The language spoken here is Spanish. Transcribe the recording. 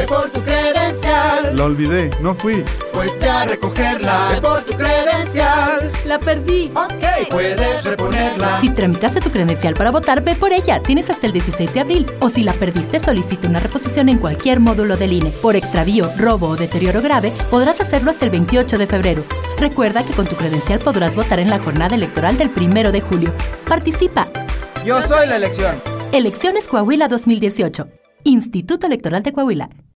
por tu credencial. La olvidé, no fui. Pues ve a recogerla. Ve por tu credencial. La perdí. Ok, puedes reponerla. Si tramitaste tu credencial para votar, ve por ella. Tienes hasta el 16 de abril. O si la perdiste, solicita una reposición en cualquier módulo del INE. Por extravío, robo o deterioro grave, podrás hacerlo hasta el 28 de febrero. Recuerda que con tu credencial podrás votar en la jornada electoral del 1 de julio. ¡Participa! Yo soy la elección. Elecciones Coahuila 2018. Instituto Electoral de Coahuila.